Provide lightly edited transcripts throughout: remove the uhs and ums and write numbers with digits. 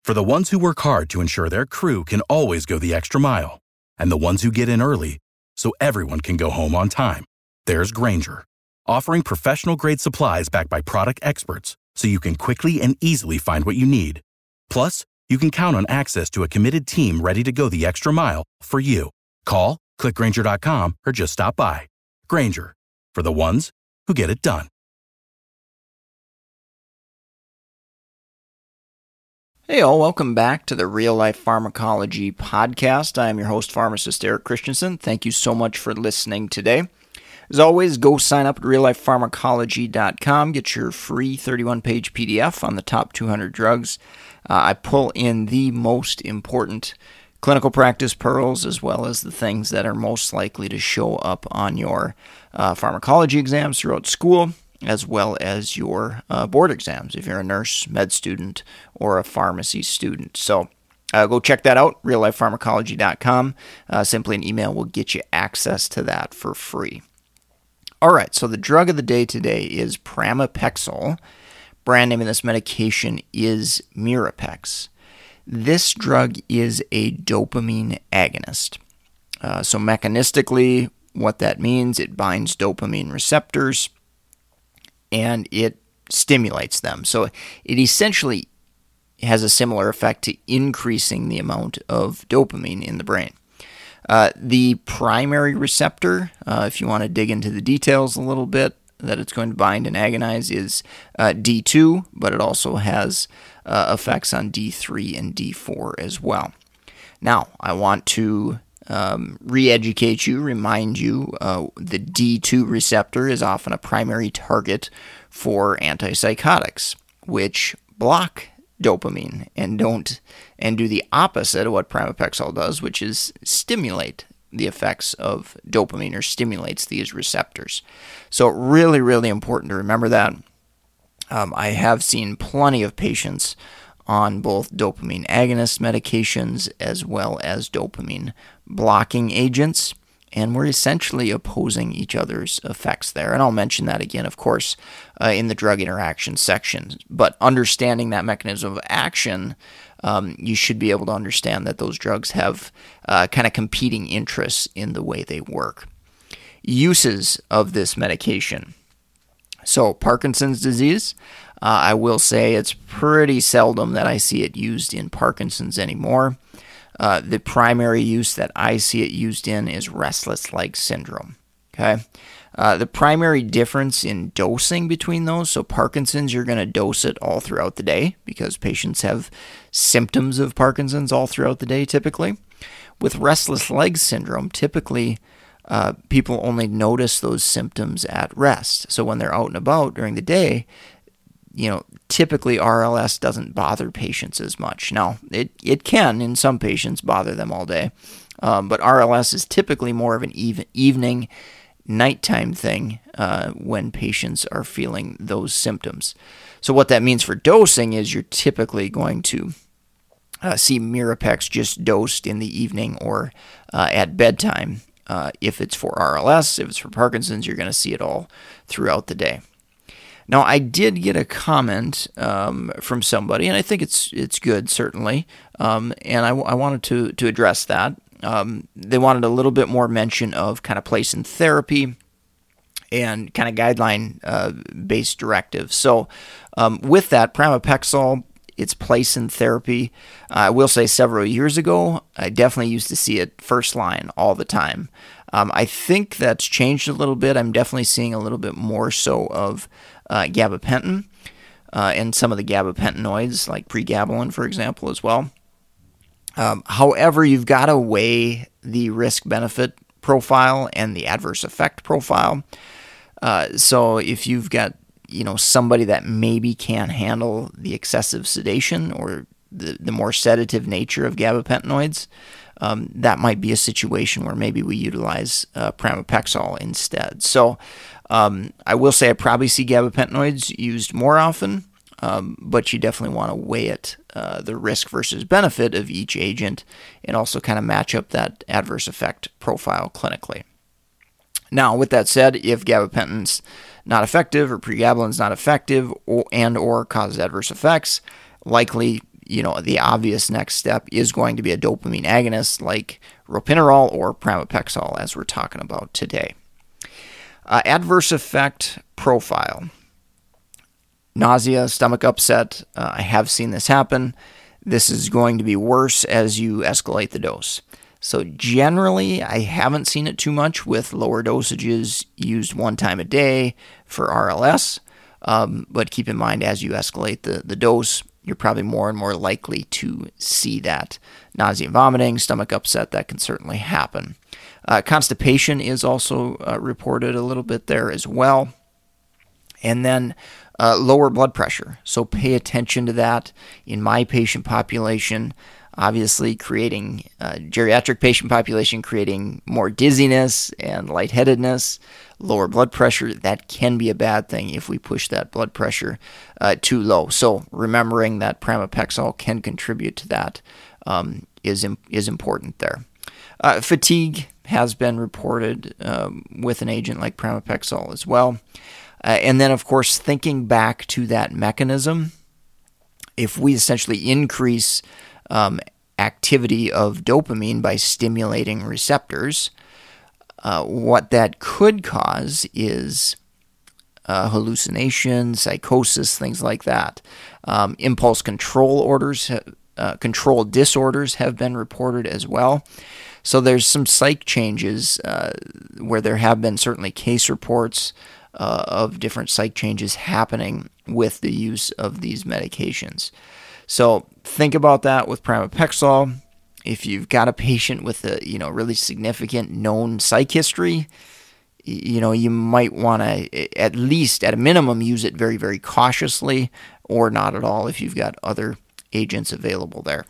For the ones who work hard to ensure their crew can always go the extra mile, and the ones who get in early so everyone can go home on time, there's Grainger, offering professional-grade supplies backed by product experts so you can quickly and easily find what you need. Plus, you can count on access to a committed team ready to go the extra mile for you. Call, click Grainger.com, or just stop by. Grainger, for the ones who get it done. Hey all, welcome back to the Real Life Pharmacology Podcast. I am your host, pharmacist Eric Christensen. Thank you so much for listening today. As always, go sign up at reallifepharmacology.com. Get your free 31-page PDF on the top 200 drugs. I pull in the most important clinical practice pearls as well as the things that are most likely to show up on your pharmacology exams throughout school, as well as your board exams if you're a nurse, med student, or a pharmacy student. So go check that out, reallifepharmacology.com. Simply an email will get you access to that for free. All right, so the drug of the day today is pramipexole. Brand name of this medication is Mirapex. This drug is a dopamine agonist. So mechanistically, what that means, it binds dopamine receptors and it stimulates them. So it essentially has a similar effect to increasing the amount of dopamine in the brain. The primary receptor, if you want to dig into the details a little bit, that it's going to bind and agonize is D2, but it also has effects on D3 and D4 as well. Now, I want to re-educate you, remind you, the D2 receptor is often a primary target for antipsychotics, which block dopamine and do the opposite of what pramipexole does, which is stimulate the effects of dopamine or stimulates these receptors. So really, really important to remember that. I have seen plenty of patients on both dopamine agonist medications as well as dopamine blocking agents, and we're essentially opposing each other's effects there. And I'll mention that again, of course, in the drug interaction section. But understanding that mechanism of action, you should be able to understand that those drugs have kind of competing interests in the way they work. Uses of this medication. So Parkinson's disease, I will say it's pretty seldom that I see it used in Parkinson's anymore. The primary use that I see it used in is restless leg syndrome. Okay, the primary difference in dosing between those, so Parkinson's, you're going to dose it all throughout the day because patients have symptoms of Parkinson's all throughout the day typically. With restless leg syndrome, typically people only notice those symptoms at rest. So when they're out and about during the day, typically RLS doesn't bother patients as much. Now, it can, in some patients, bother them all day. But RLS is typically more of an evening, nighttime thing when patients are feeling those symptoms. So what that means for dosing is you're typically going to see Mirapex just dosed in the evening or at bedtime. If it's for RLS, if it's for Parkinson's, you're going to see it all throughout the day. Now, I did get a comment from somebody, and I think it's good, certainly, and I wanted to address that. They wanted a little bit more mention of kind of place in therapy and kind of guideline-based directives. So with that, pramipexole, its place in therapy, I will say several years ago, I definitely used to see it first line all the time. I think that's changed a little bit. I'm definitely seeing a little bit more so of gabapentin and some of the gabapentinoids like pregabalin, for example, as well. However, you've got to weigh the risk-benefit profile and the adverse effect profile. So if you've got somebody that maybe can't handle the excessive sedation or the more sedative nature of gabapentinoids, that might be a situation where maybe we utilize pramipexole instead. So I will say I probably see gabapentinoids used more often, but you definitely want to weigh it, the risk versus benefit of each agent, and also kind of match up that adverse effect profile clinically. Now, with that said, if gabapentin's not effective or pregabalin's not effective or causes adverse effects, likely the obvious next step is going to be a dopamine agonist like ropinirole or pramipexole, as we're talking about today. Adverse effect profile. Nausea, stomach upset. I have seen this happen. This is going to be worse as you escalate the dose. So generally, I haven't seen it too much with lower dosages used one time a day for RLS. But keep in mind, as you escalate the dose, you're probably more and more likely to see that. Nausea and vomiting, stomach upset, that can certainly happen. Constipation is also reported a little bit there as well. And then lower blood pressure. So pay attention to that. In my patient population, obviously creating geriatric patient population, creating more dizziness and lightheadedness, lower blood pressure, that can be a bad thing if we push that blood pressure too low. So remembering that pramipexole can contribute to that is important there. Fatigue has been reported with an agent like pramipexole as well. And then, of course, thinking back to that mechanism, if we essentially increase activity of dopamine by stimulating receptors, what that could cause is hallucination, psychosis, things like that. Impulse control disorders have been reported as well. So there's some psych changes where there have been certainly case reports of different psych changes happening with the use of these medications. So think about that with pramipexole. If you've got a patient with a really significant known psych history, you might want to at least at a minimum use it very, very cautiously, or not at all if you've got other agents available there.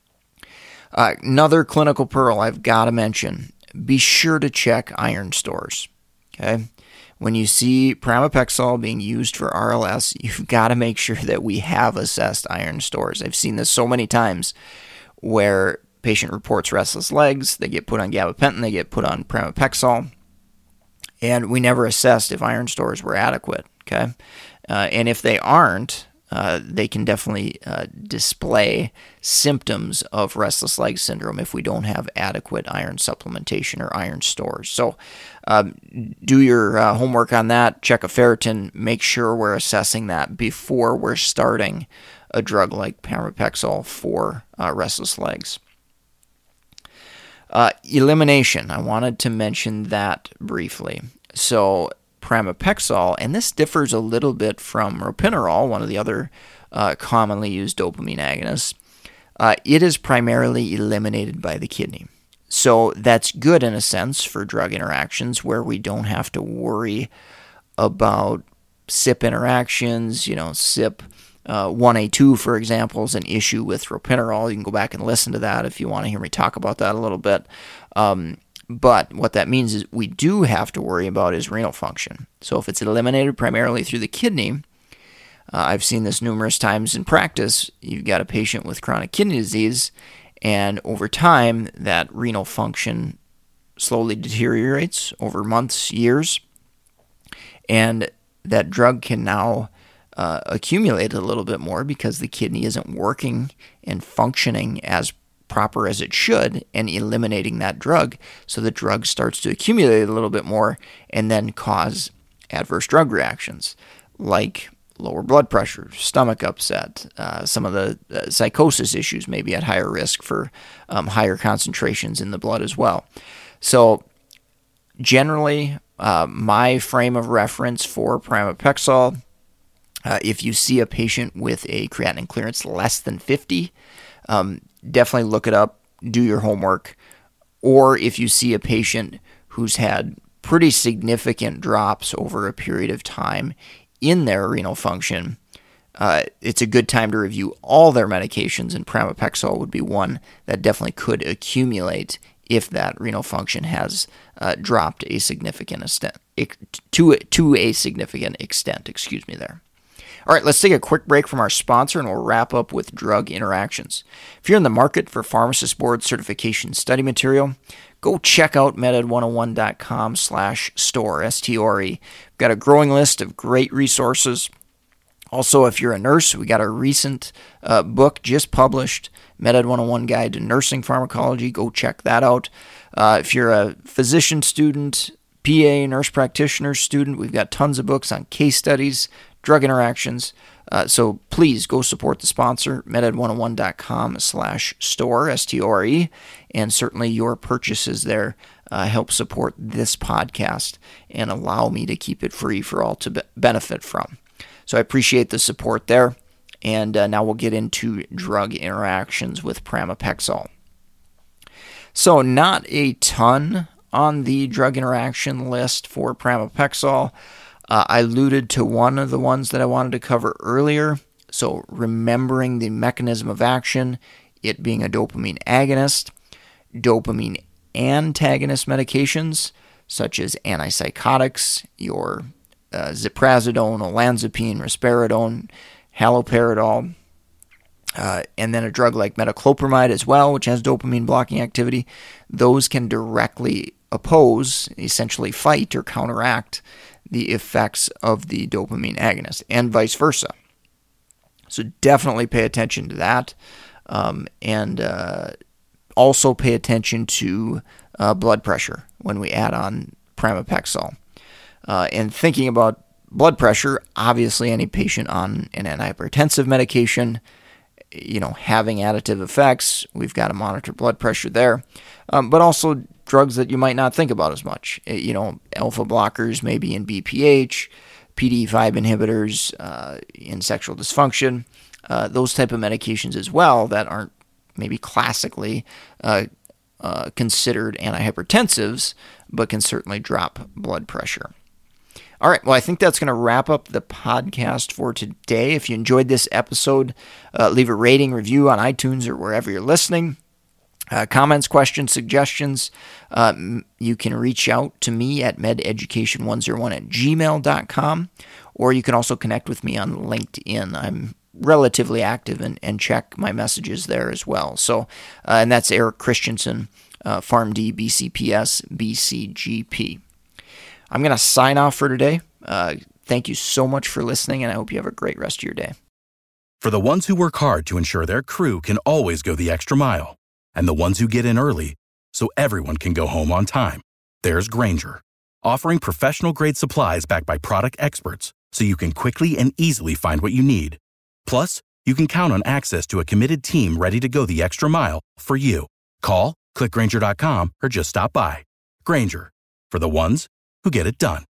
Another clinical pearl I've got to mention: be sure to check iron stores. Okay. When you see pramipexole being used for RLS, you've got to make sure that we have assessed iron stores. I've seen this so many times where patient reports restless legs, they get put on gabapentin, they get put on pramipexole, and we never assessed if iron stores were adequate. Okay, and if they aren't, they can definitely display symptoms of restless leg syndrome if we don't have adequate iron supplementation or iron stores. So do your homework on that. Check a ferritin. Make sure we're assessing that before we're starting a drug like pramipexole for restless legs. Elimination. I wanted to mention that briefly. So pramipexole, and this differs a little bit from ropinirole, one of the other commonly used dopamine agonists. It is primarily eliminated by the kidney. So that's good in a sense for drug interactions where we don't have to worry about CYP interactions. CYP 1A2, for example, is an issue with ropinirole. You can go back and listen to that if you want to hear me talk about that a little bit. But what that means is we do have to worry about is renal function. So if it's eliminated primarily through the kidney, I've seen this numerous times in practice. You've got a patient with chronic kidney disease, and over time, that renal function slowly deteriorates over months, years, and that drug can now accumulate a little bit more because the kidney isn't working and functioning as proper as it should, and eliminating that drug, so the drug starts to accumulate a little bit more and then cause adverse drug reactions like lower blood pressure, stomach upset, some of the psychosis issues may be at higher risk for higher concentrations in the blood as well. So generally, my frame of reference for pramipexole, if you see a patient with a creatinine clearance less than 50, definitely look it up, do your homework. Or if you see a patient who's had pretty significant drops over a period of time in their renal function, it's a good time to review all their medications, and pramipexole would be one that definitely could accumulate if that renal function has dropped a significant extent, to a significant extent. There. All right, let's take a quick break from our sponsor, and we'll wrap up with drug interactions. If you're in the market for Pharmacist Board certification study material, go check out meded101.com/store, S-T-O-R-E. We've got a growing list of great resources, Also, if you're a nurse, we got a recent book just published, MedEd 101 Guide to Nursing Pharmacology. Go check that out. If you're a physician student, PA, nurse practitioner student, we've got tons of books on case studies, drug interactions. So please go support the sponsor, meded101.com/store, S-T-O-R-E, and certainly your purchases there help support this podcast and allow me to keep it free for all to benefit from. So I appreciate the support there, and now we'll get into drug interactions with pramipexole. So not a ton on the drug interaction list for pramipexole. I alluded to one of the ones that I wanted to cover earlier. So remembering the mechanism of action, it being a dopamine agonist, dopamine antagonist medications such as antipsychotics, your ziprasidone, olanzapine, risperidone, haloperidol, and then a drug like metoclopramide as well, which has dopamine blocking activity. Those can directly oppose, essentially fight or counteract the effects of the dopamine agonist, and vice versa. So definitely pay attention to that, and also pay attention to blood pressure when we add on pramipexole. And thinking about blood pressure, obviously any patient on an antihypertensive medication, having additive effects, we've got to monitor blood pressure there. But also drugs that you might not think about as much. Alpha blockers, maybe in BPH, PDE5 inhibitors in sexual dysfunction, those type of medications as well that aren't maybe classically considered antihypertensives, but can certainly drop blood pressure. All right, well, I think that's going to wrap up the podcast for today. If you enjoyed this episode, leave a rating, review on iTunes or wherever you're listening. Comments, questions, suggestions, you can reach out to me at mededucation101@gmail.com, or you can also connect with me on LinkedIn. I'm relatively active and check my messages there as well. So, and that's Eric Christensen, PharmD, BCPS, BCGP. I'm going to sign off for today. Thank you so much for listening, and I hope you have a great rest of your day. For the ones who work hard to ensure their crew can always go the extra mile, and the ones who get in early so everyone can go home on time, there's Grainger, offering professional-grade supplies backed by product experts so you can quickly and easily find what you need. Plus, you can count on access to a committed team ready to go the extra mile for you. Call, click Grainger.com, or just stop by. Grainger, for the ones who get it done.